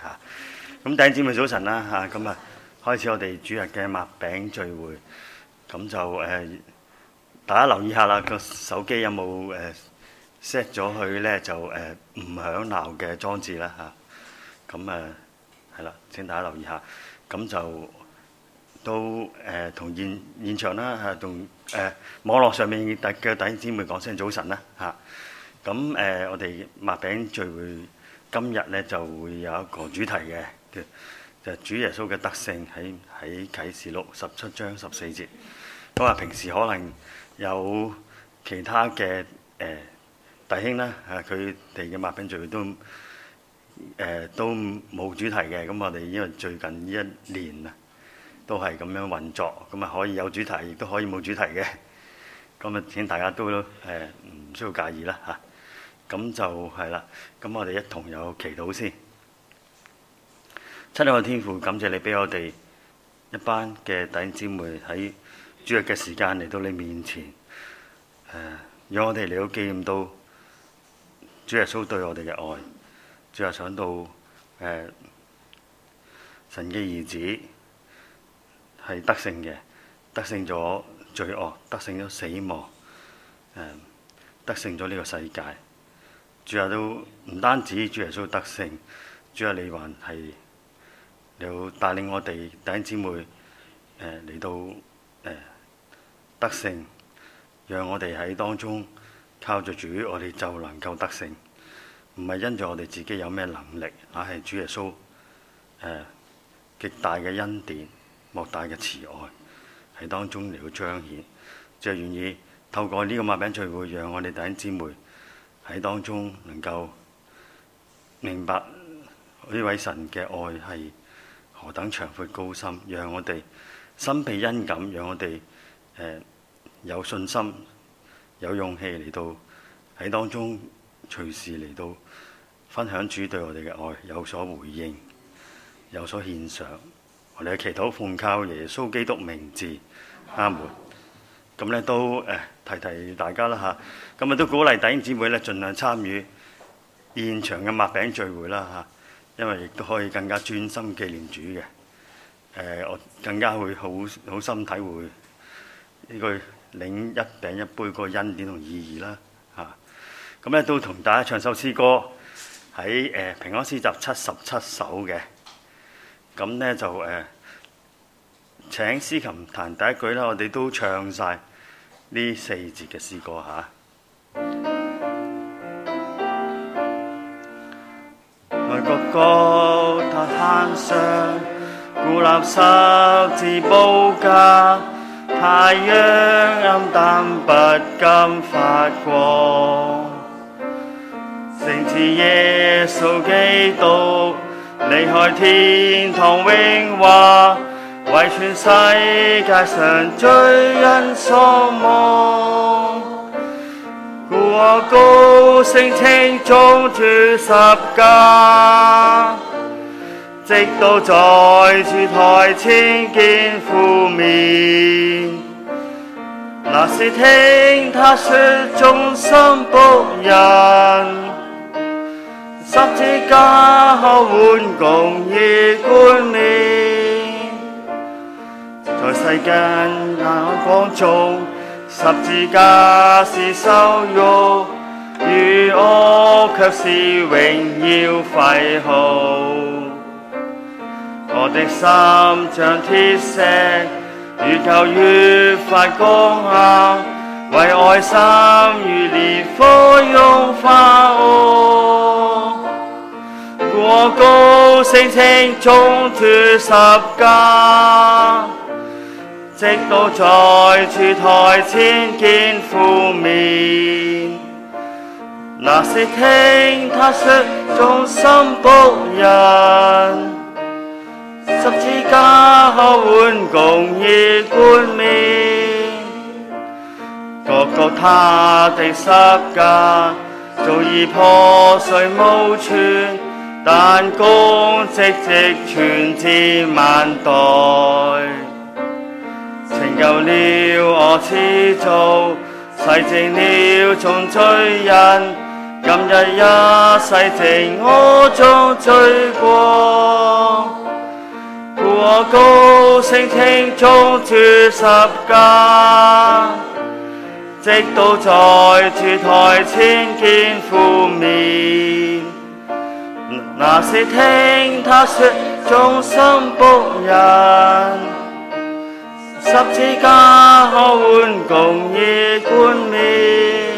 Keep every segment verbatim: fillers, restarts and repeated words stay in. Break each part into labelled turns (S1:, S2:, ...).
S1: 嚇。咁弟兄姊妹早晨啦嚇，咁啊開始我哋主日嘅擘餅聚會。咁就誒、呃，大家留意下啦，個手機有冇誒 set 咗佢咧？就誒唔、呃、響鬧嘅裝置啦嚇。咁誒係啦，請大家留意下。咁就都誒同、呃、現現場啦嚇，同誒、呃、網絡上面嘅弟兄姊妹講聲早晨啦嚇。咁誒、呃，我哋擘餅聚會今日咧就會有一個主題嘅，就係、主耶穌嘅得勝，喺喺啟示錄十七章十四節。咁啊，平時可能有其他嘅誒、呃、弟兄啦嚇，佢哋嘅擘餅聚會都誒、呃、都冇主題嘅。咁我哋因為最近呢一年啊，都係咁樣運作，咁啊可以有主題，亦都可以冇主題嘅。咁啊，請大家都誒唔、呃、需要介意啦嚇。咁就係啦，咁我哋一同有祈禱先。親愛嘅天父，感謝你俾我哋一班嘅弟兄姊妹喺主日嘅時間嚟到你面前，誒、呃，讓我哋嚟到紀念到主耶穌對我哋嘅愛，最後想到誒、呃、神嘅兒子係得勝嘅，得勝咗罪惡，得勝咗死亡，誒、呃，得勝咗呢個世界。主啊，都唔單止主耶穌得勝，主啊，你還係要帶領我哋弟兄姊妹誒嚟到誒、呃、得勝，讓我哋喺當中靠着主，我哋就能夠得勝。唔係因住我哋自己有咩能力，而係主耶穌誒極大嘅恩典、莫大嘅慈愛喺當中嚟到彰顯。就係願意透過呢個擘餅聚會，讓我哋弟兄姊妹喺當中能夠明白呢位神嘅愛係何等長闊高深，讓我哋心被恩感，讓我哋誒、呃、有信心、有勇氣嚟到喺當中隨時嚟到分享主對我哋嘅愛，有所回應，有所獻上。我哋嘅祈禱奉靠耶穌基督名字，阿門。咁咧都誒、呃、提提大家啦嚇，咁啊都鼓勵弟兄姊妹咧盡量參與現場嘅擘餅聚會啦嚇，因為亦都可以更加專心紀念主嘅。誒、呃，我更加會好好深體會呢個領一餅一杯個恩典同意義啦嚇。咁咧都同大家唱首詩歌，喺誒、呃、平安詩集七十七首嘅。咁咧就誒、呃、請司琴彈第一句啦，我哋都唱晒呢四節嘅詩歌嚇。在各各他壇上，孤立十字寶架，太陽暗淡不敢發光。聖子耶穌基督離開天堂榮華，為全世界上罪人所望，故我高聲稱頌主十架，直到在主台前見父面。那時聽他說忠心僕人，十字架可換公義冠冕。在世間眼光中，十字架是羞辱，於我卻是榮耀徽號。我的心像鐵石，越構越發光亮，為愛心如烈火融化我。故我高聲稱頌主十架，直到在主台前見父面。那時聽他說忠心僕人，十字架可換公義冠冕。各各他的十架早已破碎無存，但功績直傳至萬代。拯救了我始祖，洗淨了眾罪人，今日也洗淨我眾罪過。 我高聲稱頌主十架，直到在主台前見父面。那時聽他說忠心僕人，十字架可換公義冠冕。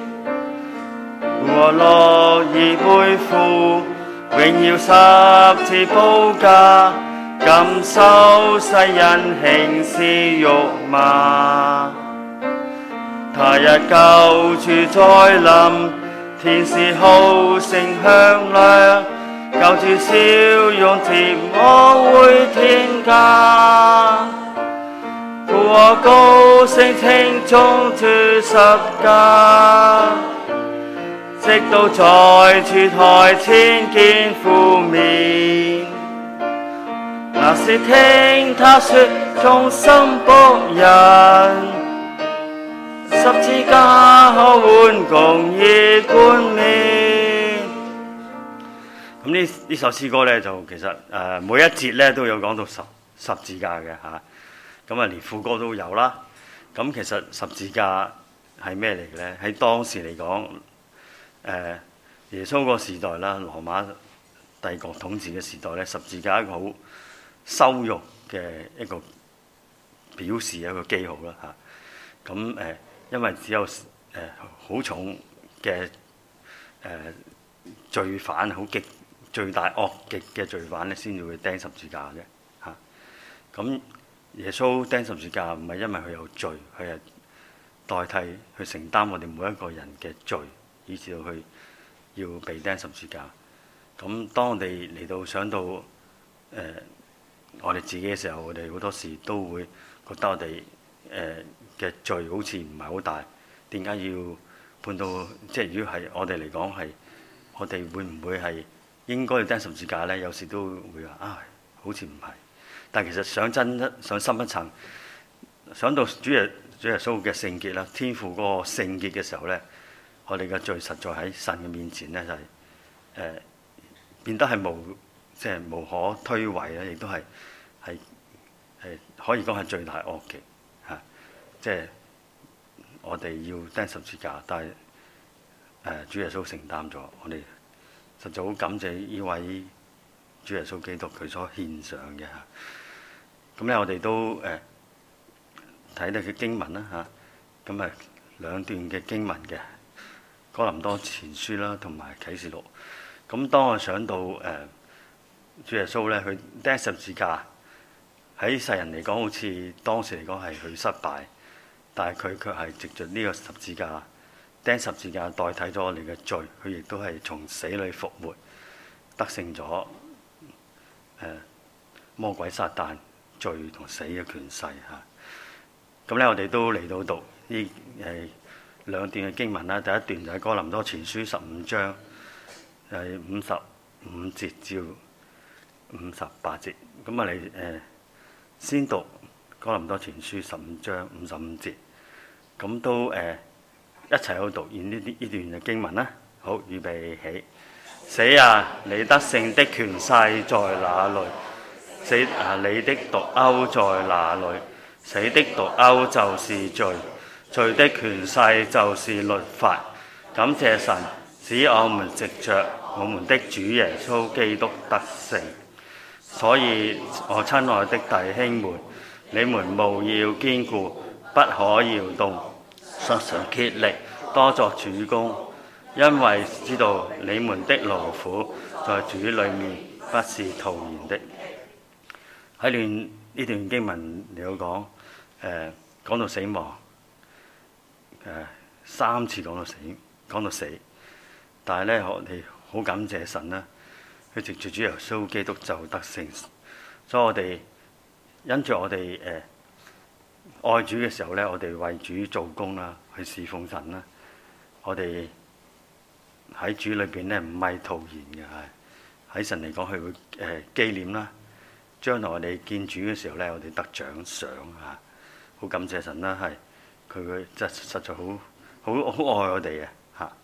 S1: 我樂意背負榮耀十字寶架，感受世人輕視辱罵。他日救主再臨，天使號聲響亮，救主笑容接我回天家。故我高聲稱頌主十架，直到在主台前見父面。那時聽他說忠心僕人，十字架可換公義冠冕。咁呢呢首詩歌咧，就其實誒、呃、每一節咧都有講到十十字架嘅嚇，咁啊連副歌都有啦。咁其實十字架係咩嚟嘅咧？喺當時嚟講，誒、呃、耶穌個時代啦，羅馬帝國統治嘅時代咧，十字架一個好羞辱嘅一個表示，一個記號啦嚇。咁、啊、誒。因為只有誒好、呃、重嘅誒、呃、罪犯，好極罪大惡極嘅罪犯咧，先至會釘十字架啫嚇。咁、啊、耶穌釘十字架唔係因為佢有罪，佢係代替去承擔我哋每一個人嘅罪，以至到佢要被釘十字架。咁當我哋嚟到想到誒、呃、我哋自己嘅時候，我哋好多時都會覺得我哋誒。呃嘅罪好似唔係好大，點解要判到？即係如果係我哋嚟講係，我哋會唔會係應該要釘十字架咧？有時都會話啊，好似唔係。但係其實想真一想深一層，想到主耶主耶穌嘅聖潔啦，天父嗰個聖潔嘅時候咧，我哋嘅罪實在喺神嘅面前咧就係、是、誒、呃、變得係無即係無可推諉咧，亦都係係係可以講係罪大惡極。即係我哋要釘十字架，但係誒、呃、主耶穌承擔咗，我哋實在好感謝呢位主耶穌基督佢所獻上嘅嚇。咁咧我哋都誒睇到嘅經文啦嚇，咁啊兩段嘅經文嘅哥林多前書啦，同埋啟示錄。咁當我想到誒、呃、主耶穌咧，佢釘十字架喺世人嚟講，好似當時嚟講係佢失敗。但係佢卻係藉着呢個十字架釘十字架代替咗我哋嘅罪，佢亦都係從死裏復活，得勝咗、呃、魔鬼撒旦罪同死嘅權勢嚇。咁咧我哋都嚟到讀呢誒兩段嘅經文啦。第一段就係哥林多前書十五章係五十五節至五十八節。咁啊你誒先讀哥林多前書十五章五十五節，咁都誒、呃、一齊去讀完呢啲呢段嘅經文啦。好，預備起。死啊！你得勝的權勢在哪裏？死啊！你的毒鈎在哪裏？死的毒鈎就是罪，罪的權勢就是律法。感謝神，使我們藉着我們的主耶穌基督得勝。所以我親愛的弟兄們，你們務要堅固，不可搖動，常常竭力，多作主工，因為知道你們的勞苦在主裏面不是徒然的。喺段呢段經文嚟到講，誒、呃、講到死亡，誒、呃、三次講到死，講到死，但係咧我哋好感謝神啦，佢藉住主耶穌基督就得勝，所以我哋。因住我哋誒、呃、愛主嘅時候咧，我哋為主做工啦，去侍奉神啦。我哋喺主裏邊咧，唔係徒然嘅，係喺神嚟講，佢會誒、呃、紀念啦。將來我哋見主嘅時候咧，我哋得獎賞啊！好感謝神啦，係佢會真實在好好好愛我哋嘅嚇。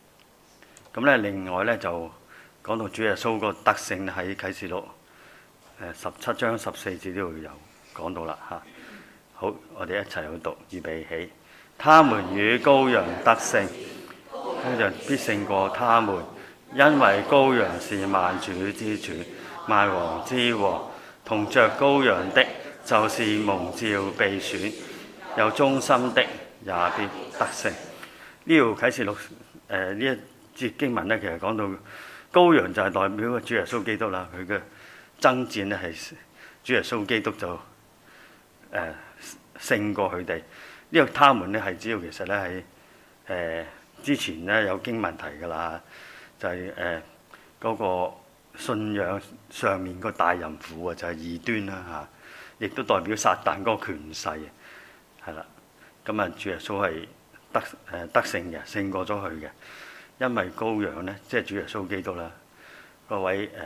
S1: 咁咧，另外咧就講到主耶穌個德性喺啟示錄。 誒十七章十四節呢度有講到啦嚇。好，我哋一齊去讀，預備起。他們與羔羊得勝，羔羊必勝過他們，因為羔羊是萬主之主，萬王之王。同着羔羊的，就是蒙召被選，有忠心的，也必得勝。呢度啟示錄誒呢一節經文咧，其實講到羔羊就係代表個主耶穌基督啦，佢嘅爭戰咧係主耶穌基督就誒、呃、勝過佢哋。呢個他們咧係主要其實咧喺誒之前咧有經文提㗎啦，就係誒嗰個信仰上面個大淫婦啊，就係異端啦嚇，亦都代表撒旦嗰個權勢係啦。咁啊，主耶穌係得誒得勝嘅，勝過咗佢嘅，因為羔羊咧，即係主耶穌基督啦，嗰位誒、呃、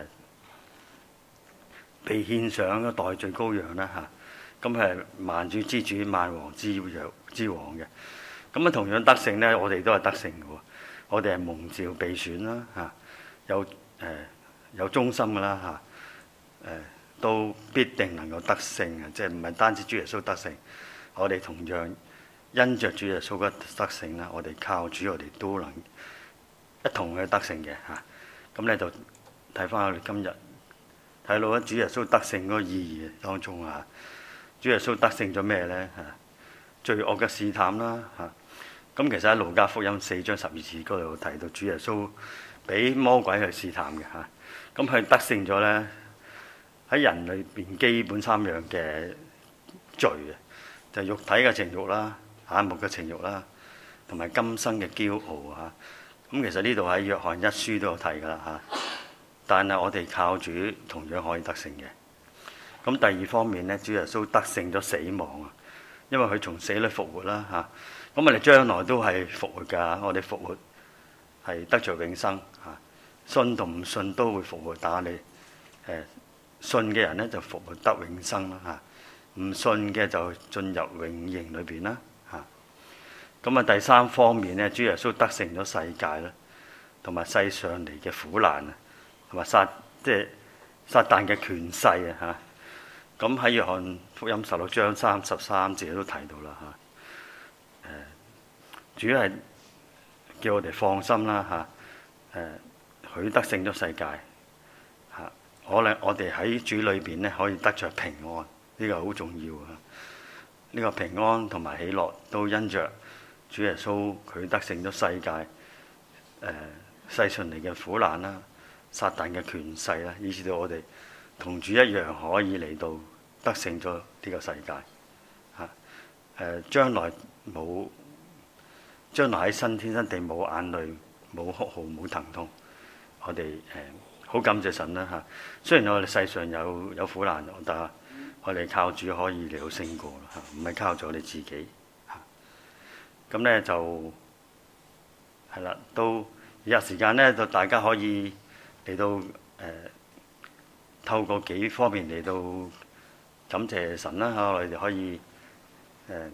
S1: 被獻上嘅代罪羔羊啦嚇。咁係萬主之主、萬王之王之王嘅。咁啊，同樣得勝咧，我哋都係得勝嘅喎。我哋係蒙召被選啦嚇，有誒、呃、有忠心嘅啦嚇，誒、呃、都必定能夠得勝嘅，即係唔係單止主耶穌得勝，我哋同樣因着主耶穌嘅得勝啦，我哋靠主，我哋都能一同去得勝嘅嚇。咁咧就睇翻我哋今日睇到咧主耶穌得勝嗰個意義當中啊。主耶穌得勝咗咩咧？嚇，罪惡嘅試探啦嚇。咁其實喺路加福音四章十二節嗰度提到主耶穌俾魔鬼去試探嘅嚇。咁佢得勝咗咧，喺人裏邊基本三樣嘅罪啊，就係肉體嘅情慾啦、眼目嘅情慾啦，同埋今生嘅驕傲啊。咁其實呢度喺約翰一書都有提噶啦嚇。但係我哋靠主同樣可以得勝嘅。咁第二方面咧，主耶穌得勝咗死亡啊，因為佢從死裏復活啦嚇。咁我哋將來都係復活㗎，我哋復活係得著永生嚇。信同唔信都會復活，但係你誒信嘅人咧就復活得永生啦嚇，唔信嘅就進入永刑裏邊啦嚇。咁啊第三方面咧，主耶穌得勝咗世界啦，同埋世上嚟嘅苦難啊，同埋撒即係撒旦嘅權勢啊嚇。咁喺約翰福音十六章三十三節都提到啦嚇，誒、呃、主要係叫我哋放心啦嚇，誒、啊、佢得勝咗世界嚇，我咧我哋喺主裏邊咧可以得着平安，呢、這個好重要啊！呢、這個平安同埋喜樂都因着主耶穌佢得勝咗世界，誒、呃、世上嚟嘅苦難啦、撒旦嘅權勢啦，以至到我哋同主一樣可以嚟到得勝咗呢個世界嚇。誒將來冇，將來喺新天新地冇眼淚、冇哭號、冇疼痛，我哋誒好感謝神啦嚇。雖然我哋世上有有苦難，但係我哋靠主可以嚟到勝過啦嚇，唔係靠咗我哋自己嚇。咁咧就係啦，到以下時間咧，就大家可以嚟到誒、呃、透過幾方面嚟到感謝神啦嚇，我哋可以誒、呃、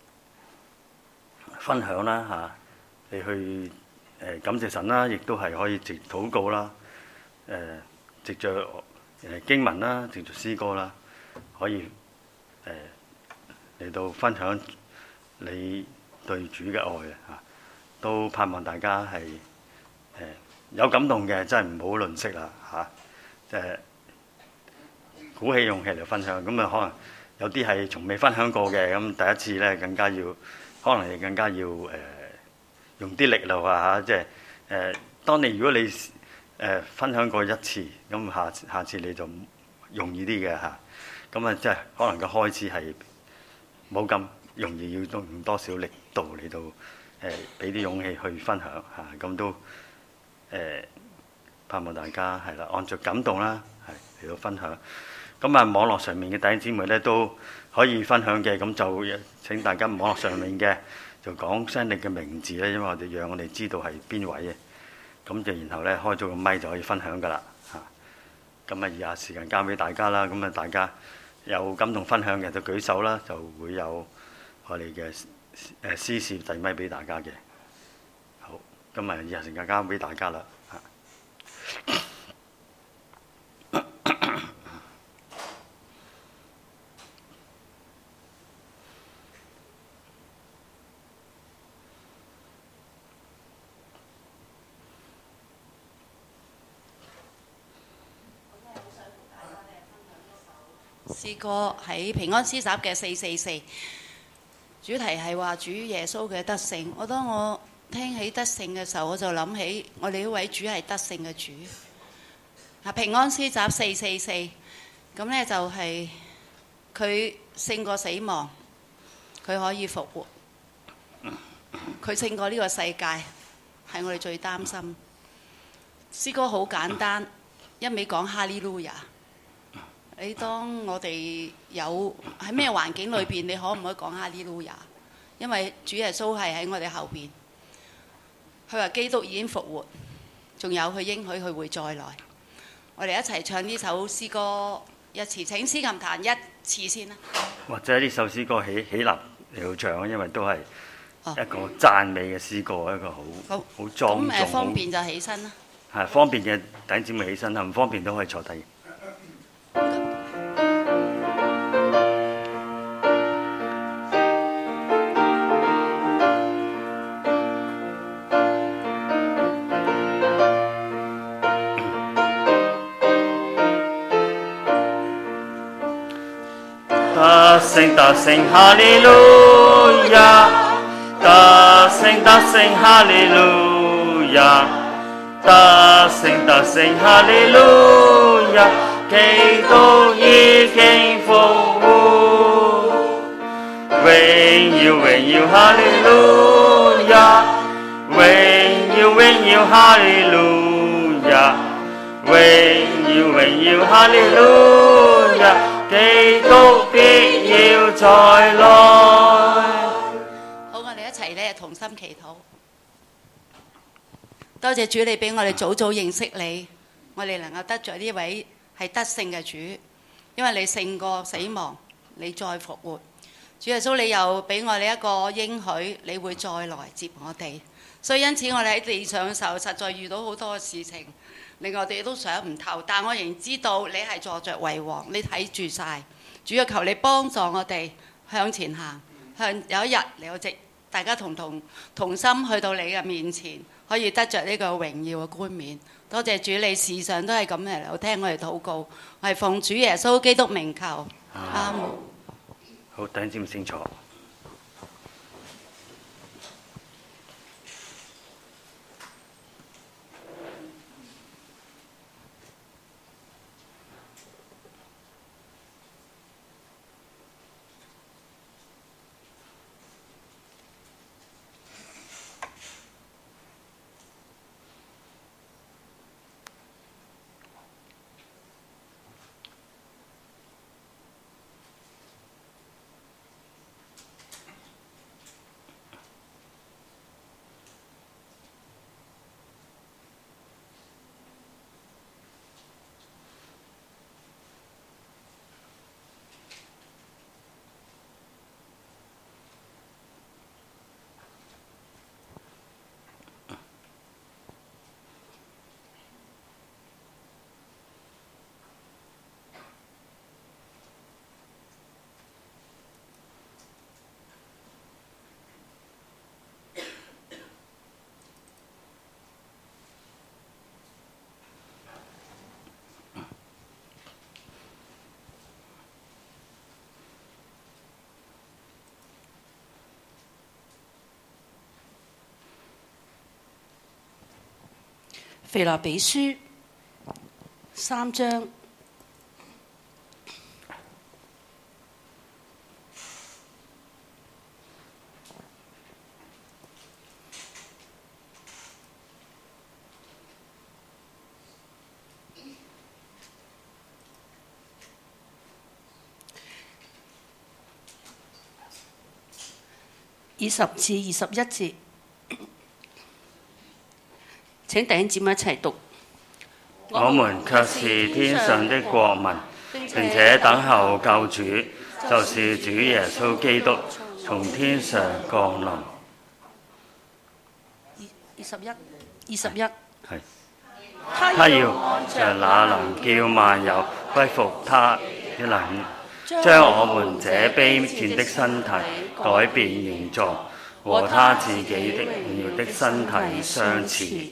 S1: 分享啦嚇，你去誒、呃、感謝神啦，亦都係可以藉禱告啦，誒、呃、藉着誒經文啦，藉着詩歌啦，可以誒嚟、呃、到分享你對主嘅愛啊嚇，都盼望大家係誒、呃、有感動嘅，真係唔好吝嗇啦嚇，即係鼓起勇氣嚟分享。咁啊，可能有啲係從未分享過嘅，咁第一次咧更加要，可能你更加要誒、呃、用啲力量啊嚇，即係誒當你如果你誒、呃、分享過一次，咁下下次你就容易啲嘅嚇。咁啊，即係可能個開始係冇咁容易，要用多少力度嚟到誒俾啲勇氣去分享嚇，咁、啊、都誒、呃、盼望大家係啦，按着感動啦，係嚟到分享。咁啊，網絡上面嘅弟兄姊妹咧都可以分享嘅，咁就請大家網絡上面嘅就講聲你嘅名字咧，因為我哋讓我哋知道係邊位嘅，咁就然後咧開咗個咪就可以分享噶啦嚇。咁啊，以下時間交俾大家啦，咁啊大家有感動分享嘅就舉手啦，就會有我哋嘅誒司事遞咪俾大家嘅。好，咁啊以下時間交俾大家啦嚇。
S2: 詩歌喺平安詩集嘅四四四，主題係話主耶穌嘅得勝。我當我聽起得勝嘅時候，我就諗起我哋呢位主係得勝嘅主。啊，平安詩集四四四，咁呢就係佢勝過死亡，佢可以復活，佢勝過呢個世界，係我哋最擔心。詩歌好簡單，一味講哈利路亞。你當我哋有喺咩環境裏邊，你可唔可以講哈利路亞？因為主耶穌係喺我哋後邊，佢話基督已經復活，仲有佢應許佢會再來。我哋一齊唱呢首詩歌一次，請司琴彈一次先啦。
S1: 或者呢首詩歌起起立嚟到唱，因為都係一個讚美嘅詩歌，一個好好好莊重。
S2: 咁誒方便就起身啦。
S1: 係方便嘅弟兄姊妹起身啦，唔方便都可以坐低。得勝得勝哈利路亞，得勝得勝哈利路亞，得勝得勝哈利路亞，基督已經復活，榮耀榮耀哈利路亞，榮耀榮耀哈利路亞，榮耀榮耀哈利路亞。基督必要再來。
S2: 好，我哋一齊咧同心祈禱。多謝主，你俾我哋早早認識你，我哋能夠得着呢位係得勝嘅主，因為你勝過死亡，你再復活。主耶穌，你又俾我哋一個應許，你會再來接我哋。所以因此我哋喺地上嘅時候，實在遇到好多嘅事情。令我哋都想唔透，但我仍然知道你係坐着為王，你睇住晒。主要求你幫助我哋向前行，向有一日嚟到直，大家同同同心去到你嘅面前，可以得着呢個榮耀嘅冠冕。多謝主，你時常都係咁嚟到聽我哋禱告，我係奉主耶穌基督名求，阿門。
S1: 好，弟兄姊妹請坐。
S3: 腓立比書三章二十至二十一節。請弟兄姊妹一齊讀。
S1: 我們卻是天上的國民，並且等候救主，就是主耶穌基督從天上降臨。
S3: 二十一，二十一。
S1: 係。他要按着那能叫萬有歸服他的能，將我們這卑賤的身體改變形狀，和他自己的榮耀的身體相似。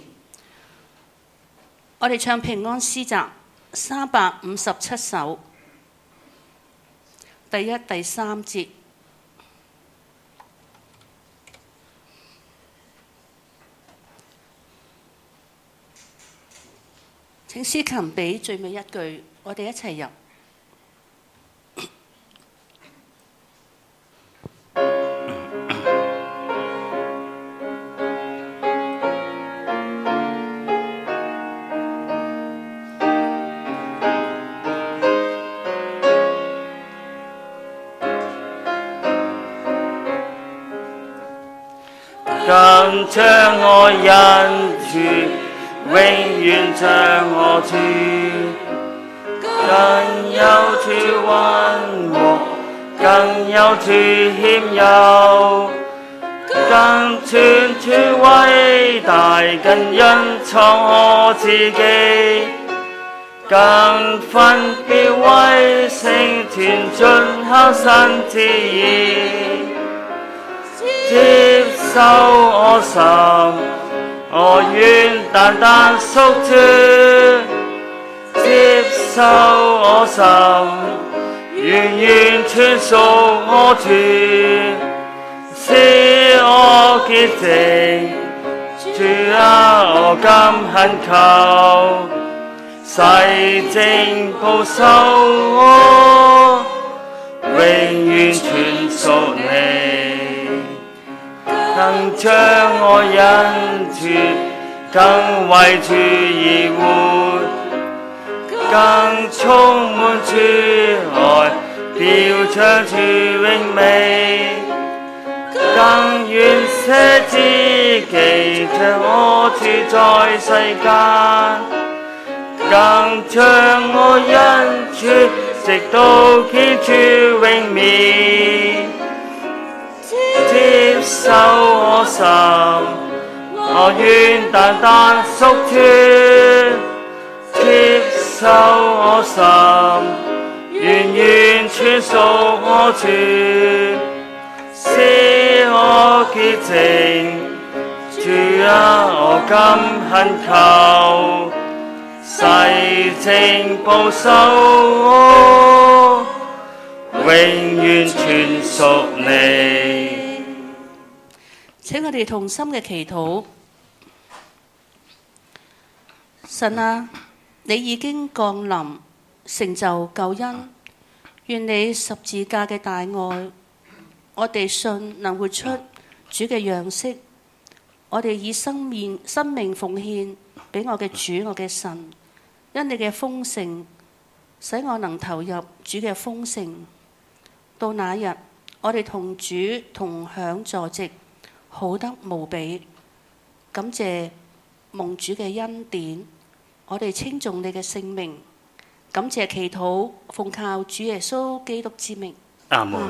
S3: 我哋唱平安詩集三百五十七首。 第一、第三節。請司琴俾最尾一句，我哋一齊入。
S1: 更將我印住，永遠將我住，更有處溫和，更有處謙柔，更全處偉大，更隱藏我自己，更分別為聖團進口新旨意。接受我心，我願單單屬主；接受我心，完完全屬我主，使我潔淨。主啊，我今懇求，洗淨保守我，永遠全屬你。更將我印住，更為主而活，更充滿主愛，表彰主榮美，更願捨自己，將我住在世間，更將我印住，直到見主榮面。接受我心，我願單單屬主；接受我心，完完全屬我主，使我潔淨。主啊，我今懇求，洗淨保守我，永遠全屬你。
S3: 請我哋同心嘅祈禱。神啊，你已經降臨，成就救恩。願你十字架嘅大愛，我哋信能活出主嘅樣式。我哋以生命生命奉獻俾我嘅主，我嘅神。因你嘅豐盛，使我能投入主嘅豐盛。到那日，我哋同主同享坐席，好得無比。感謝蒙主嘅恩典，我哋稱頌你嘅聖名。感謝祈禱，奉靠主耶穌基督之名。
S1: 阿門。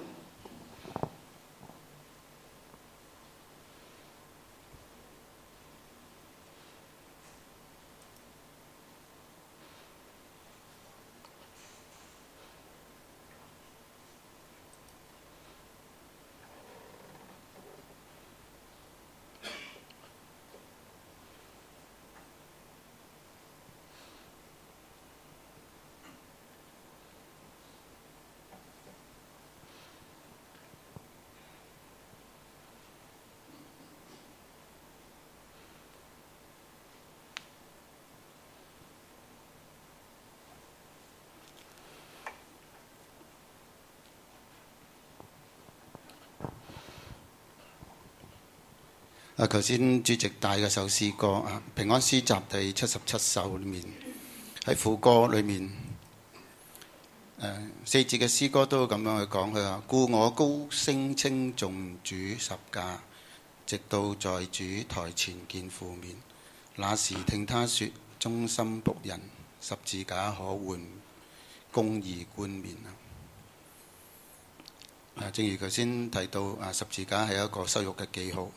S4: 啊！頭先主席帶嘅首詩歌啊，《平安詩集》第七十七首裏面，喺副歌裏面，呃、四節嘅詩歌都咁樣去講，佢話：故我高聲稱頌主十架，直到在主台前見父面。那時聽他說：忠心僕人，十字架可換公義冠冕啊！正如頭先提到啊，十字架係一個羞辱嘅記號。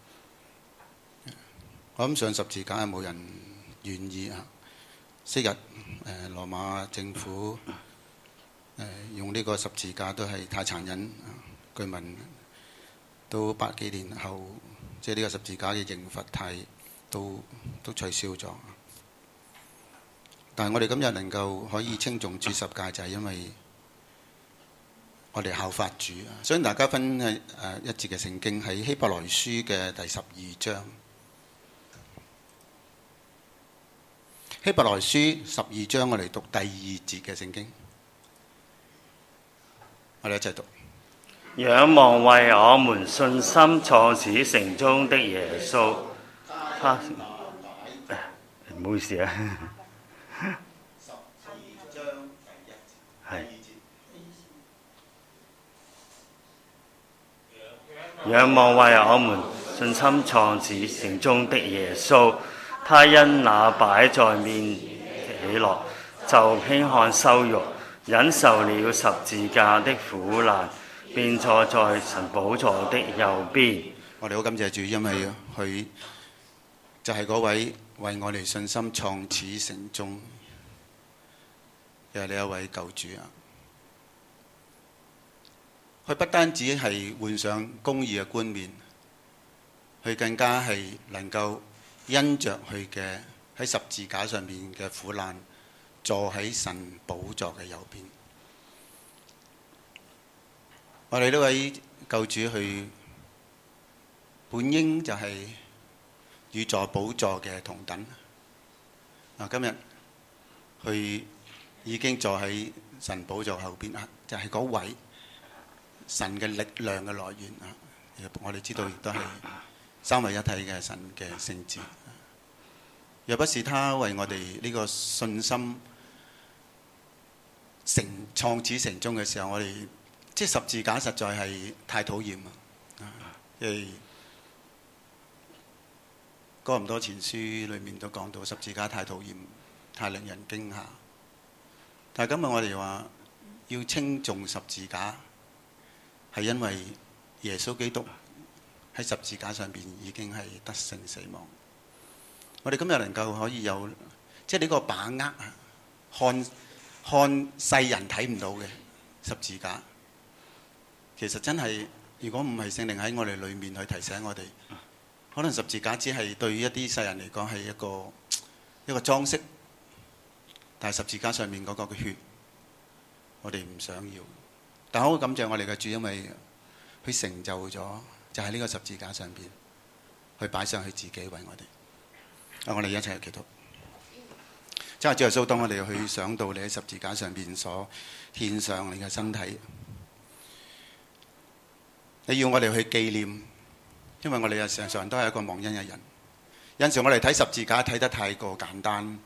S4: 我諗上十字架係冇人願意啊！昔日誒羅馬政府誒用呢個十字架都係太殘忍，據聞都百幾年後，即係呢個十字架嘅刑罰太都都取消咗。但係我哋今日能夠可以稱頌主十架，就係因為我哋效法主。所以大家分誒一節嘅聖經喺希伯來書嘅第十二章。希伯來書十二章，我哋讀第二節嘅聖經，我哋一齊讀。
S1: 仰望為我們信心創始成終的耶穌，他唔好意思啊，係仰望為我們信心創始成終的耶穌，他因那擺在面喜樂，就輕看羞辱，忍受了十字架的苦難，便坐在神寶座的右邊。
S4: 我哋好感謝主，因為佢就係嗰位為我哋信心創始成終嘅呢一位救主啊！佢不單止係換上公義嘅冠冕，佢更加係能夠因着佢嘅喺十字架上面嘅苦難，坐喺神寶座嘅右邊。我哋呢位救主，佢本應就係與坐寶座嘅同等。啊，今日佢已經坐喺神寶座後邊啊，就係、是、嗰位神嘅力量嘅來源啊！我哋知道亦都係三位一體嘅神嘅聖子。若不是他為我哋呢個信心成創始成終嘅時候，我哋即係十字架實在係太討厭啊！因為哥林多前書裏面都講到十字架太討厭，太令人驚嚇。但係今日我哋話要稱頌十字架，係因為耶穌基督喺十字架上邊已經係得勝死亡。我哋今日能夠可以有即係呢個把握啊，看看世人睇唔到嘅十字架。其實真係，如果唔係聖靈喺我哋裏面去提醒我哋，可能十字架只係對於一啲世人嚟講係一個一個裝飾，但係十字架上面嗰個嘅血，我哋唔想要。但好感謝我哋嘅主，因為佢成就咗，就喺呢個十字架上邊，去擺上去自己為我哋。啊，我哋一齊去祈禱。真係主耶穌，當我哋去想到你喺十字架上邊所獻上你嘅身體，你要我哋去紀念，因為我哋日常常都係一個忘恩嘅人。有陣時我哋睇十字架睇得太過簡單，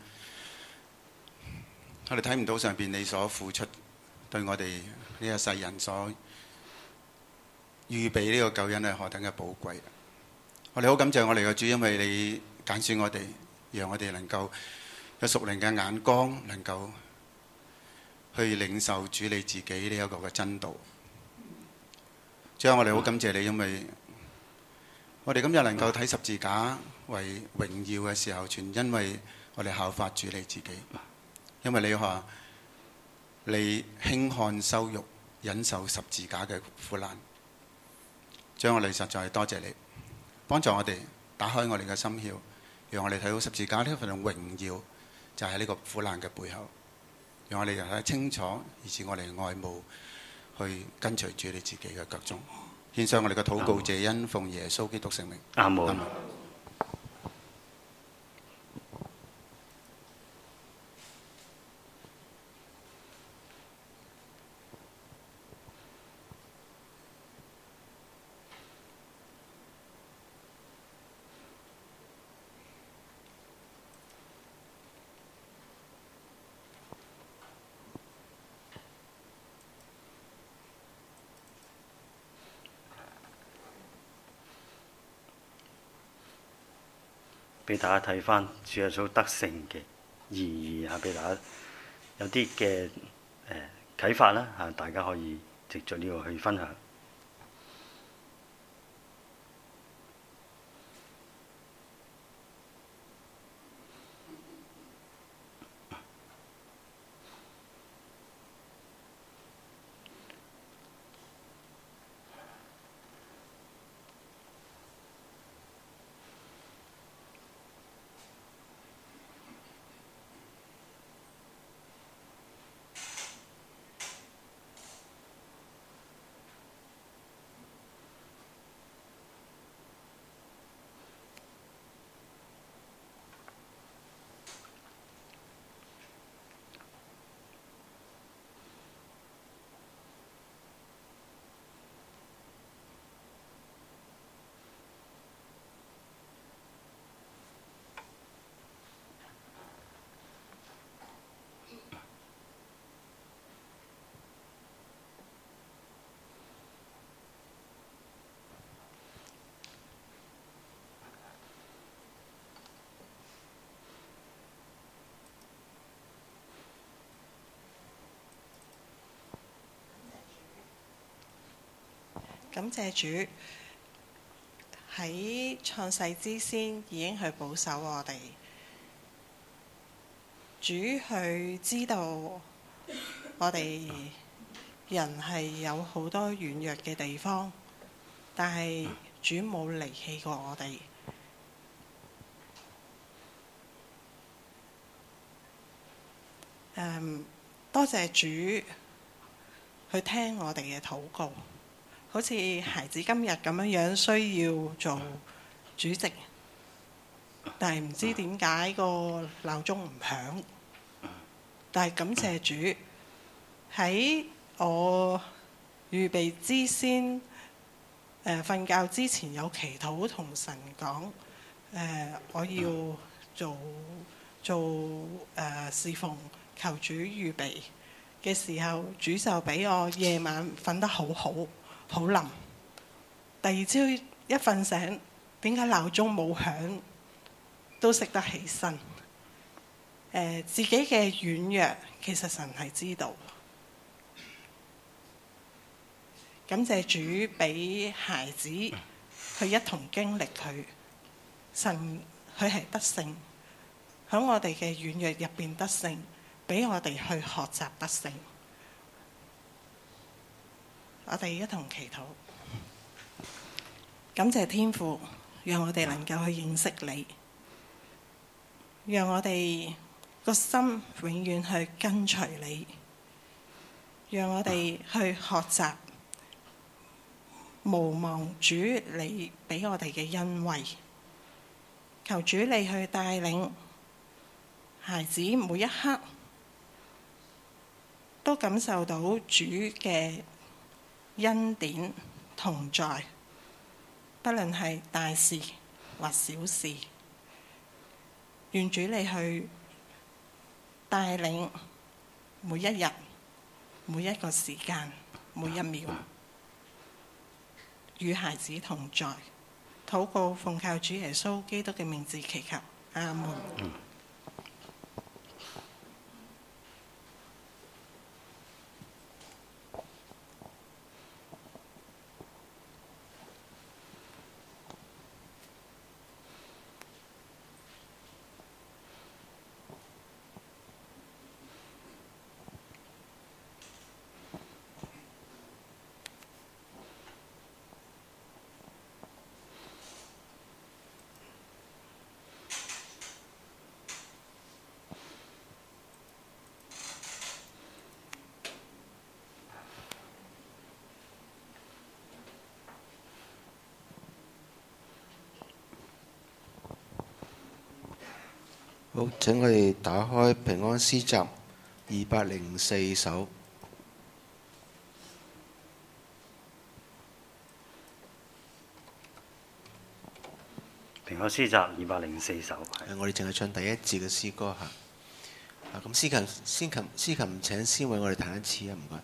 S4: 我哋睇唔到上邊你所付出對我哋呢個世人所預備呢個救恩係何等嘅寶貴。我哋好感謝我哋嘅主，因為你揀選我哋，讓我哋能夠有屬靈嘅眼光，能夠去領受主你自己呢一個嘅真道。主啊，我哋好感謝你，因為我哋今日能夠睇十字架為榮耀嘅時候，全因為我哋效法主你自己。因為你話你輕看羞辱，忍受十字架嘅苦難。主啊，我哋實在多謝你，幫助我哋打開我哋嘅心竅，讓我哋睇到十字架呢份榮耀就喺呢個苦難嘅背後，讓我哋睇得清楚，以致我哋愛慕去跟隨住你自己嘅腳蹤。獻上我哋嘅禱告謝恩，奉耶穌基督聖名。
S1: 阿門。俾大家睇翻主耶穌得勝嘅意義嚇，俾大家有啲嘅誒啟發啦嚇，大家可以藉著呢個去分享。
S5: 感謝主喺創世之先已經去保守我哋。主去知道我哋人係有好多軟弱嘅地方，但係主冇離棄過我哋。Um, 多謝主去聽我哋嘅禱告，好似孩子今日咁樣樣需要做主席，但係唔知點解個鬧鐘唔響。但係感謝主喺我預備之先，誒瞓覺之前有祈禱同神講，誒我要做做誒侍奉。求主預備嘅時候，主就俾我夜晚瞓得好好，好冧。第二朝一瞓醒，點解鬧鐘冇響，都識得起身。呃、自己嘅軟弱，其實神係知道。感謝主俾孩子去一同經歷佢，神佢係得勝，喺我哋嘅軟弱入邊得勝。俾我哋去學習得勝，我哋一同祈禱。感謝天父，讓我哋能夠去認識你，讓我哋個心永遠去跟隨你，讓我哋去學習無望主你俾我哋嘅恩惠。求主你去帶領孩子每一刻都感受到主嘅恩典同在，不論係大事或小事，願主你去帶領每一日、每一個時間、每一秒，與孩子同在。禱告奉靠主耶穌基督嘅名字祈求，阿門。嗯
S6: 好，請我哋打開平安詩集二百零四首。
S1: 平安詩集二百零四首。
S6: 我哋淨係唱第一節嘅詩歌嚇。啊，咁司琴司琴司琴請先為我哋彈一次啊，唔該。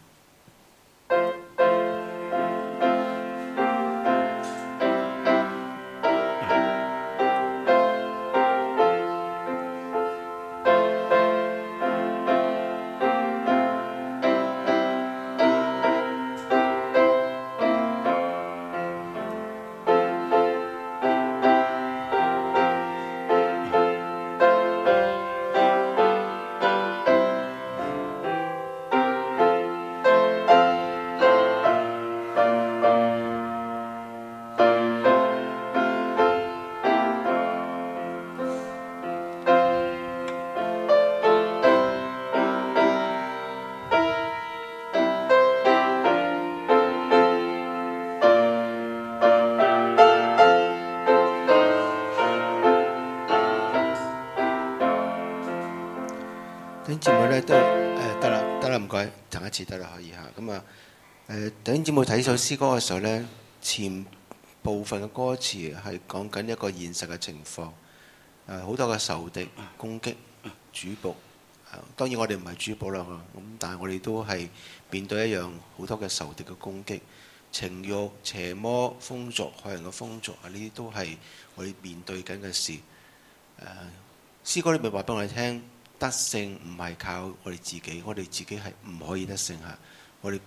S6: 得啦，可以嚇。咁啊，誒弟兄姊妹睇呢首詩歌嘅時候呢，前部分嘅歌詞係講緊一個現實嘅情況。誒好多嘅仇敵攻擊主僕。當然我哋唔係主僕啦，咁但係我哋都係面對一樣好多嘅仇敵嘅攻擊，情慾、邪魔、風俗、害人嘅風俗啊，呢啲都係我哋面對緊嘅事。誒詩歌裏面話俾我哋聽。得勝唔係靠我哋自己，我哋自己係唔可以得勝嚇。我哋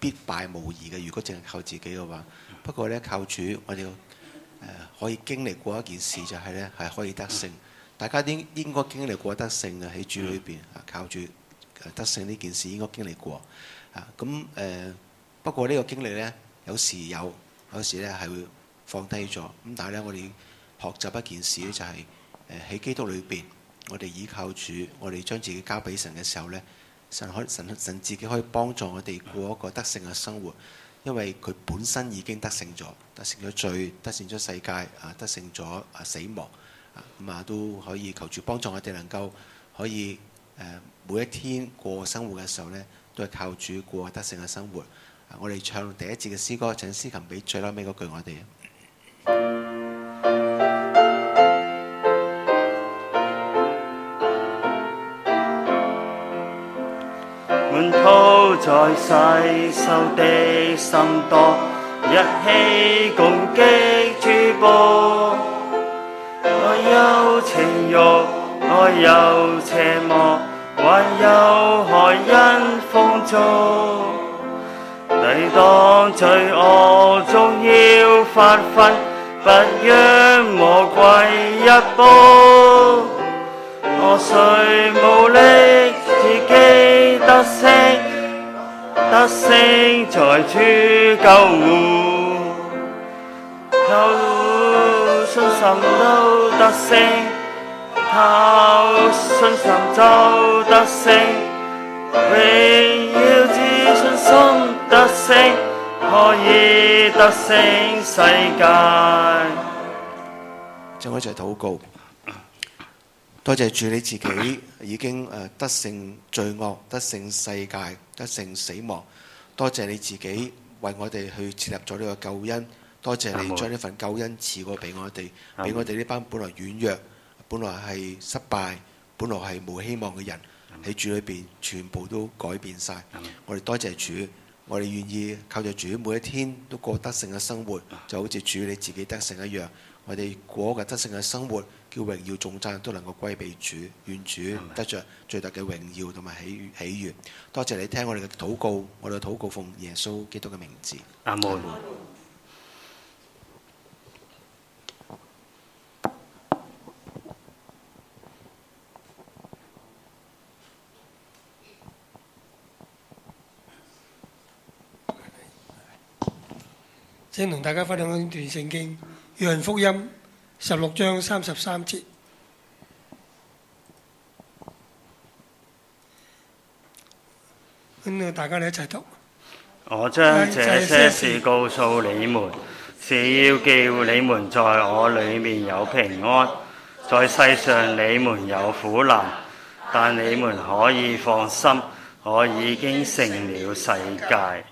S6: 必敗無疑嘅。如果淨係靠自己嘅話，不過呢，靠主，我哋、呃、可以經歷過一件事，就係呢係可以得勝。大家應應該經歷過得勝嘅喺主裏邊啊，靠住得勝呢件事應該經歷過啊。咁誒、呃，不過呢個經歷呢，有時有，有時呢係會放低咗。咁但係呢，我哋學習一件事呢，就係誒喺基督裏邊，我哋依靠主，我哋將自己交俾神嘅時候呢，神可神神自己可以幫助我哋過一個得勝嘅生活，因為佢本身已經得勝咗，得勝咗罪，得勝咗世界啊，得勝咗啊死亡啊，咁啊都可以求主幫助我哋能夠可以誒、呃、每一天過生活嘅時候呢，都係靠主過得勝嘅生活。啊、我哋唱第一節嘅詩歌，請司琴俾最後尾嗰句我哋。
S1: 滿肚在世受的心多，一起攻擊諸般。我有情慾，我有邪魔，還有害因風俗。抵擋罪惡總要發奮，不讓魔鬼一步。我雖無力自己得勝，得勝在主救護，靠信心都得勝，靠信心就得勝，榮耀之信心得勝，可以得勝世界。
S6: 就我一齊禱告。多謝主你自己已經誒得勝罪惡，得勝世界，得勝死亡。多謝你自己為我哋去設立咗呢個救恩。多謝你將呢份救恩賜過俾我哋，俾我哋呢班本來軟弱、本來係失敗、本來係冇希望嘅人喺主裏邊全部都改變晒。我哋多謝主，我哋願意靠着主每一天都過得勝嘅生活，就好似主你自己得勝一樣。我哋過嘅得勝嘅生活，叫榮耀頌讚都能夠歸俾主，願主得着最大嘅榮耀同埋喜喜悅。多謝你聽我哋嘅禱告，我哋嘅禱告奉耶穌基督嘅名字。
S1: 阿門。
S7: 請同大家分享一段聖經，約翰福音十六章三十三節。咁大家嚟一齊讀。
S1: 我將這些事告訴你們，是要叫你們在我裏面有平安。在世上你們有苦難，但你們可以放心，我已經勝了世界。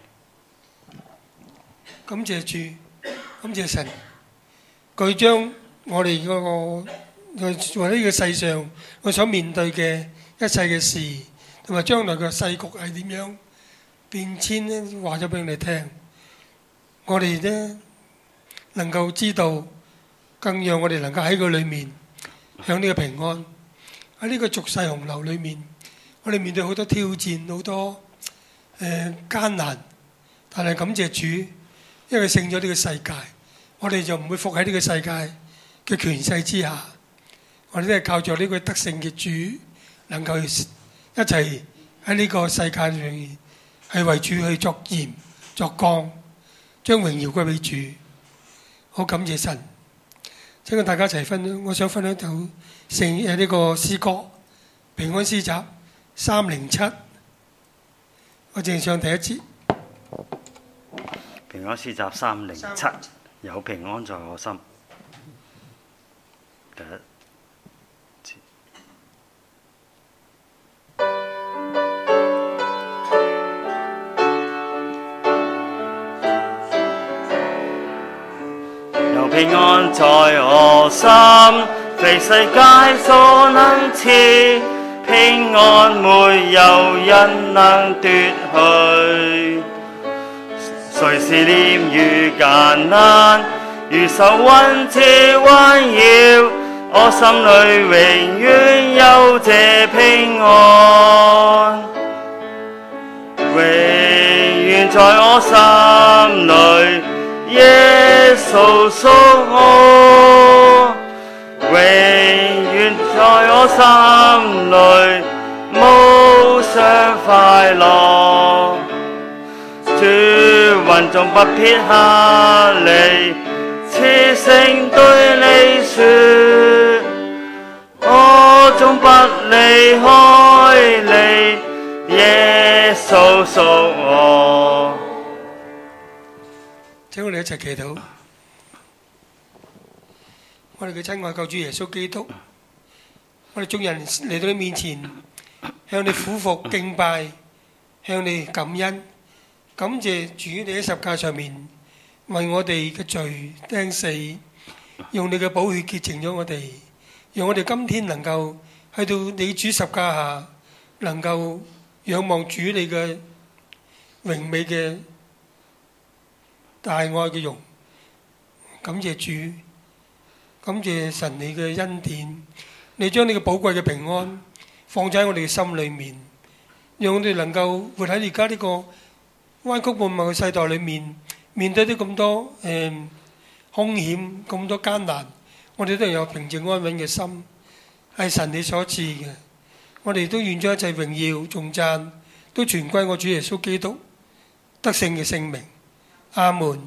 S7: 感謝主，感謝神，佢將我哋嗰個喺呢個世上我所面對嘅一切嘅事，同埋將來嘅世局係點樣變遷咧，話咗俾我哋聽。我哋咧能夠知道，更讓我哋能夠喺佢裏面享呢個平安。喺呢個俗世洪流裏面，我哋面對好多挑戰，好多誒、呃、艱難，但係感謝主。因為勝咗呢個世界，我哋就唔會服喺呢個世界嘅權勢之下。我哋都係靠住呢個得勝嘅主，能夠一齊喺呢個世界裏面係為主去作鹽作光，將榮耀歸俾主。好感謝神，請我大家一齊分享。我想分享到聖誒呢個詩歌平安詩集三零七，我淨係唱第一節。
S1: 平安詩集三零七，有平安在我心。第一節，有平安在我心，非世界所能賜，平安沒有人能奪去。雖是煉於艱難，如受困之環繞，我心裏永遠有這平安。永遠在我心裏，耶穌屬我，永遠在我心裏，無上快樂。主雲中不撇下你，此聲對你說，我終不離開你，耶穌屬我。
S7: 請我哋一齊祈禱。我哋嘅親愛救主耶穌基督，我哋眾人嚟到你面前，向你俯伏敬拜，向你感恩，感謝主你喺十架上面為我哋嘅罪釘死，用你嘅寶血潔淨咗我哋，讓我哋今天能夠去到你主十架下，能夠仰望主你嘅榮美嘅大愛嘅容。感謝主，感謝神你嘅恩典，你將你嘅寶貴嘅平安放喺我哋嘅心裏面，讓我哋能夠活喺而家呢個彎曲悖謬嘅世代裏面，面對啲咁多誒兇險、咁多艱難，我哋都有平靜安穩嘅心，係神你所賜嘅。我哋都願將一切榮耀、頌讚都全歸我主耶穌基督得勝嘅聖名。阿門。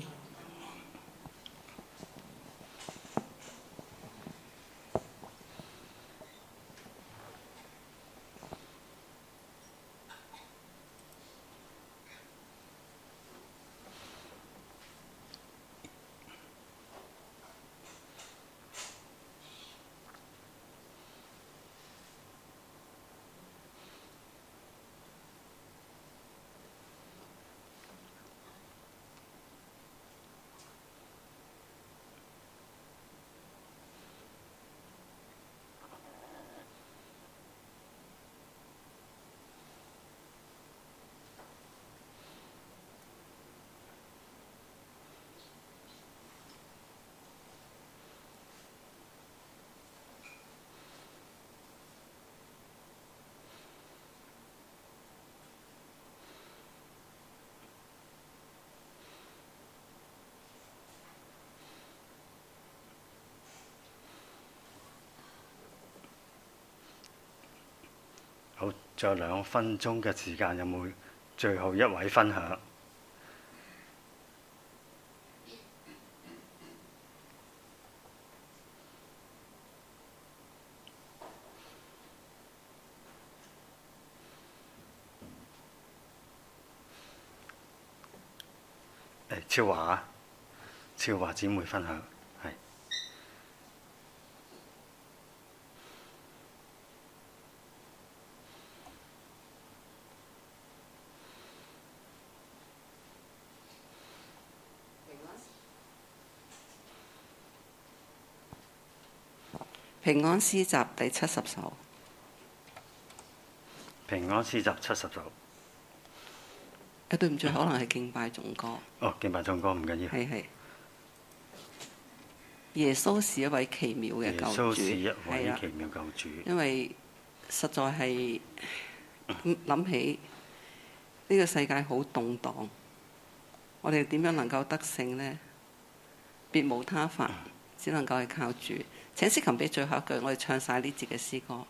S1: 好，仲有兩分鐘嘅時間，有冇最後一位分享？誒，超華，超華姊妹分享，係。
S8: 平安詩集第七十首。
S1: 平安詩集七十首。
S8: 誒，對唔住，可能係敬拜頌歌。
S1: 哦，敬拜頌歌唔緊要。
S8: 係係。耶穌是一位奇妙嘅救主。
S1: 耶穌是一位奇妙救主。
S8: 因為實在係諗起呢個世界好動盪，我哋點樣能夠得勝呢？別無他法，只能夠係靠主。請司琴俾最後一句，我哋唱晒呢節嘅詩歌。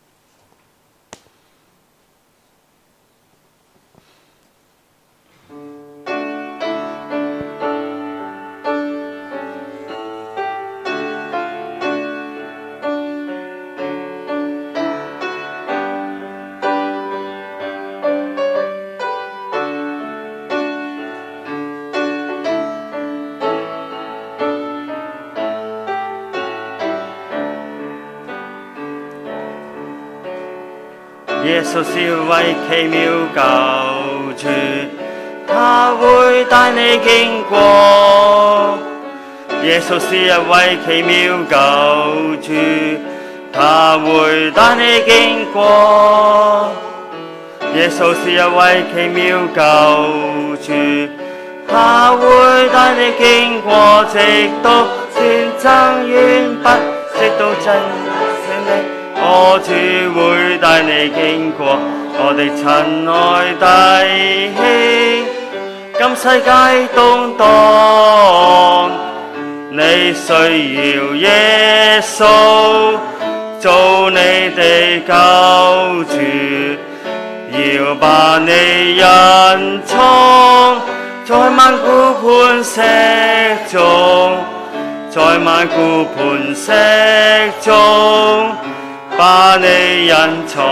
S1: 耶穌是一位奇妙救主，他會帶你經過。耶穌是一位奇妙救主，他會帶你經過。耶穌是一位奇妙救主，他會帶你經過，直到戰爭完畢，直到真勝利。我主會帶你經過，我哋親愛弟兄， 今世界動盪，你需要耶穌做你的救主，要把你隱藏在萬古磐石中，在萬古磐石中把你隱藏。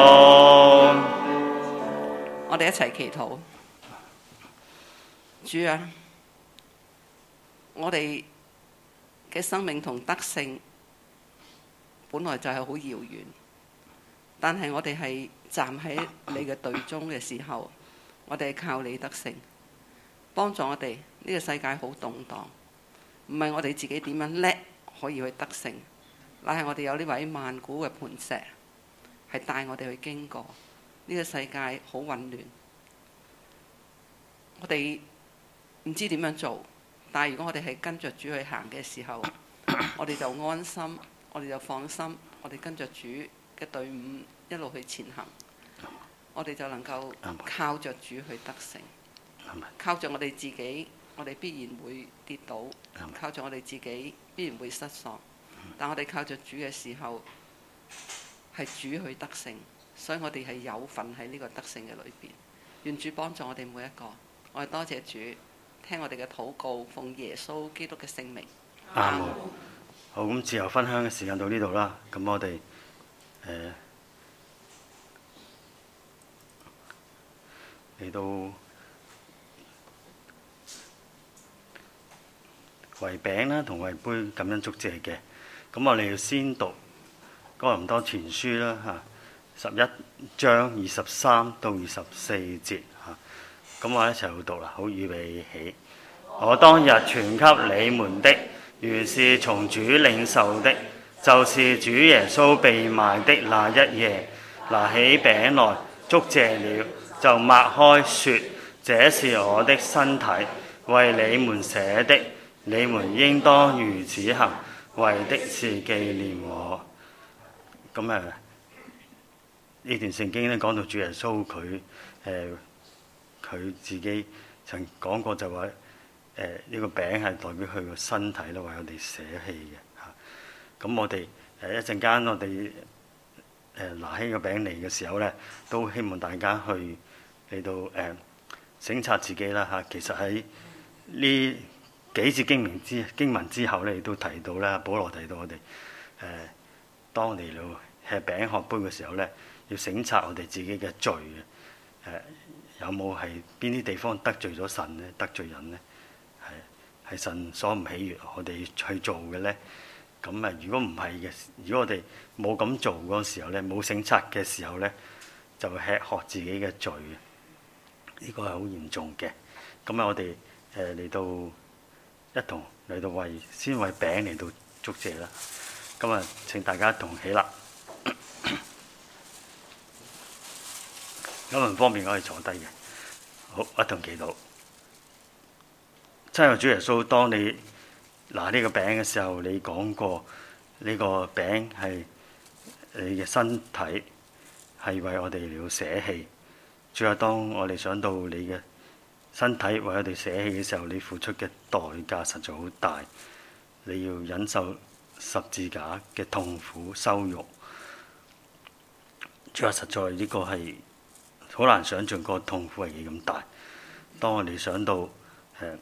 S8: 我哋一齊祈禱。主啊，我哋嘅生命同得勝本來就係好遙遠，但係我哋係站喺你嘅隊中嘅時候，我哋係靠你得勝，幫助我哋。呢個世界好動盪，唔係我哋自己點樣叻可以去得勝，乃係我哋有呢位萬古嘅磐石，係帶我哋去經過。呢個世界好混亂，我哋唔知點樣做，但係如果我哋係跟着主去行嘅時候，我哋就安心，我哋就放心，我哋跟着主嘅隊伍一路去前行，我哋就能夠靠着主去得勝。靠着我哋自己，我哋必然會跌倒；靠着我哋自己，必然會失喪。但我哋靠着主嘅時候，係主去得勝，所以我哋係有份喺呢個得勝嘅裏邊。願主幫助我哋每一個。我哋多謝主，聽我哋嘅禱告，奉耶穌基督嘅聖名。
S1: 阿門。好，咁自由分享嘅時間到呢度啦。咁我哋誒嚟到為餅啦，同為杯感恩祝謝嘅。咁我哋要先讀哥林多前書啦，嚇十一章二十三到二十四節嚇。咁我一齊去讀啦，好，預備起。我當日傳給你們的，原是從主領受的，就是主耶穌被賣的那一夜，拿起餅來，祝謝了，就擘開說：這是我的身體，為你們捨的，你們應當如此行，為的是紀念我。咁誒，呢段聖經咧講到主耶穌佢誒佢自己曾講過就話誒呢個餅係代表佢個身體啦，為我哋捨棄嘅嚇。咁我哋誒一陣間我哋誒拿起個餅嚟嘅時候咧，都希望大家去嚟到誒省察自己啦嚇。其實喺呢幾節經文之經文之後咧，亦都提到啦，保羅提到我哋誒、呃、當嚟到吃餅喝杯嘅時候咧，要省察我哋自己嘅罪嘅誒、呃，有冇係邊啲地方得罪咗神咧？得罪人咧？係係神所唔喜悅我哋去做嘅咧？咁啊，如果唔係嘅，如果我哋冇咁做嗰時候咧，冇省察嘅時候咧，就會吃喝自己嘅罪嘅。呢個係好嚴重嘅。咁啊，我哋誒嚟到。一同嚟到為先為餅嚟到祝謝啦。咁啊，請大家一同起立。咁唔方便可以坐低嘅。好，一同祈禱。親愛主耶穌，當你拿呢個餅嘅時候，你講過呢個餅係你嘅身體，係為我哋嚟到捨棄。主啊，當我哋想到你嘅身體為我哋捨棄嘅時候，你付出嘅代價實在好大，你要忍受十字架嘅痛苦羞辱。主啊，實在呢個係好難想像個痛苦係幾咁大。當我哋想到誒、呃、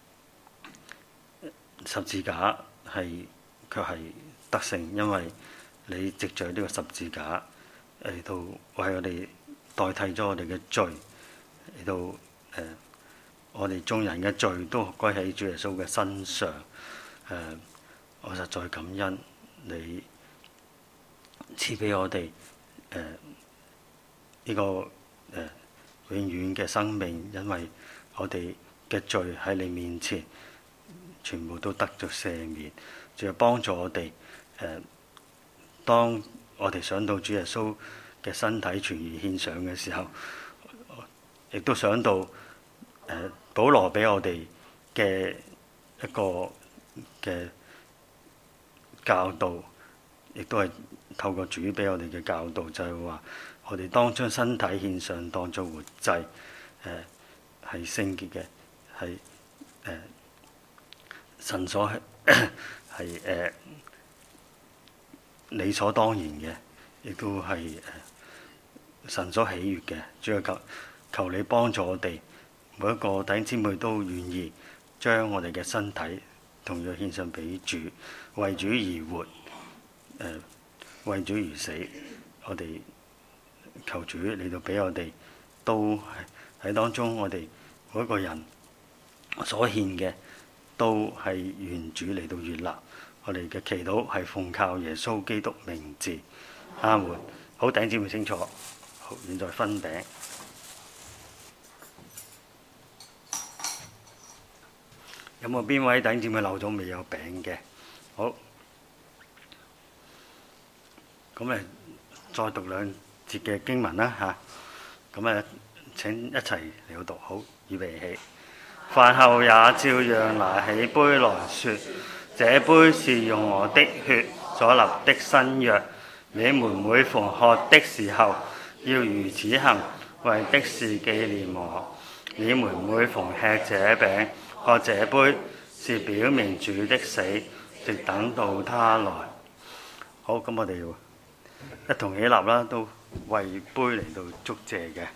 S1: 十字架係卻係得勝，因為你藉著呢個十字架嚟到為我哋代替咗我哋嘅罪，嚟到誒。呃我哋眾人嘅罪都歸喺主耶穌嘅身上。誒、呃，我實在感恩你賜俾我哋誒呢個誒、呃、永遠嘅生命，因為我哋嘅罪喺你面前全部都得咗赦免，仲要幫助我哋誒、呃。當我哋想到主耶穌嘅身體全然獻上嘅時候，亦都想到誒。呃保羅俾我哋嘅一個嘅教導，亦都係透過主俾我哋嘅教導，就係話我哋當將身體獻上當作活祭，誒係聖潔嘅， 係誒神所係係誒理所當然嘅，亦都係誒神所喜悅嘅。主啊，求求你幫助我哋每一個弟兄姊妹都願意將我哋嘅身體同樣獻上俾主，為主而活，誒、呃、為主而死。我哋求主嚟到俾我哋都喺當中，我哋每一個人所獻嘅都係願主嚟到悅納。我哋嘅祈禱係奉靠耶穌基督名字，阿門。好，弟兄姊妹清楚。好，現在分餅。有冇邊位弟兄姊妹漏咗未有餅嘅？好，咁誒再讀兩節嘅經文啦嚇。咁誒請一齊嚟到讀。好，預備起。飯後也照樣拿起杯來說：這杯是用我的血所立的新約，你們每逢喝的時候，要如此行，為的是紀念我。你們每逢吃這餅、喝這杯，是表明主的死，直等到他來。好，咁我哋要一同起立啦，都為杯嚟到祝謝嘅。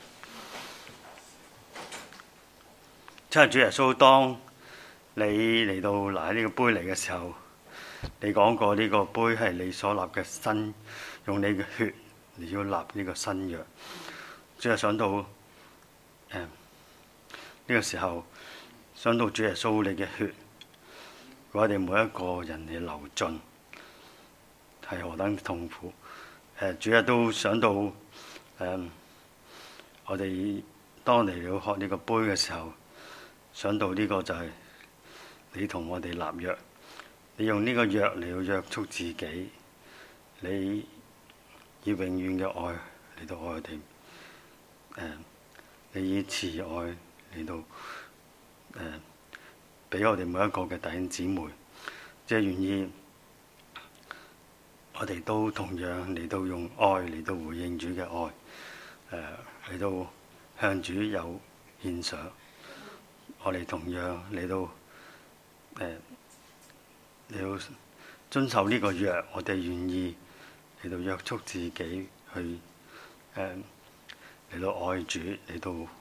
S1: 親愛主耶穌，當你嚟到拿呢個杯嚟嘅時候，你講過呢個杯係你所立嘅新，用你嘅血嚟要立呢個新約。主啊，想到誒呢個時候，想到主耶穌你嘅血，我哋每一個人嚟流盡，係何等痛苦。誒主啊，都想到誒、嗯、我哋當嚟到喝呢個杯嘅時候，想到呢個就係你同我哋立約，你用呢個約嚟到約束自己，你以永遠嘅愛嚟到愛我哋，誒，你以慈愛嚟到誒俾我哋每一個嘅弟兄姊妹，即係願意我哋都同樣嚟到用愛嚟到回應主嘅愛，誒嚟到向主有獻上。我哋同樣嚟到誒嚟到遵守呢個約，我哋願意嚟到約束自己去誒嚟到愛主，嚟到誒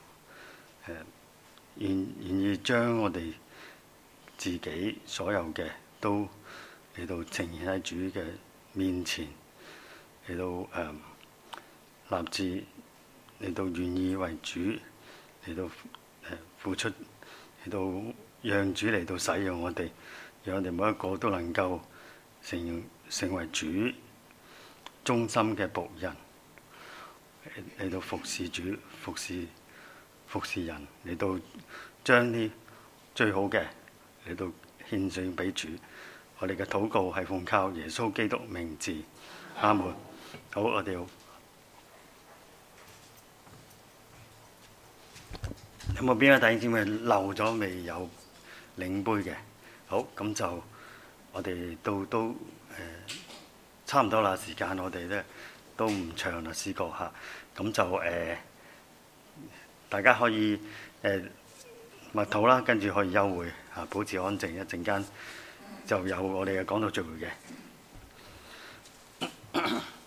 S1: 願願意將我哋自己所有嘅都嚟到呈現喺主嘅面前，嚟到誒、呃、立志嚟到願意為主嚟到誒、呃、付出。嚟到讓主嚟到使用我哋，讓我哋每一個都能夠成成為主忠心嘅僕人，嚟到服侍主、服侍服侍人，嚟到將啲最好嘅嚟到獻上俾主。我哋嘅禱告係奉靠耶穌基督名字，阿門。好，我哋有冇邊個弟兄姊妹漏咗未有領杯嘅？好，咁就我哋都都誒、呃、差唔多啦，時間我哋咧都唔長啦，試過嚇，咁就誒、呃、大家可以誒默禱啦，跟住可以休會嚇，保持安靜，一陣間就有我哋嘅講道聚會嘅。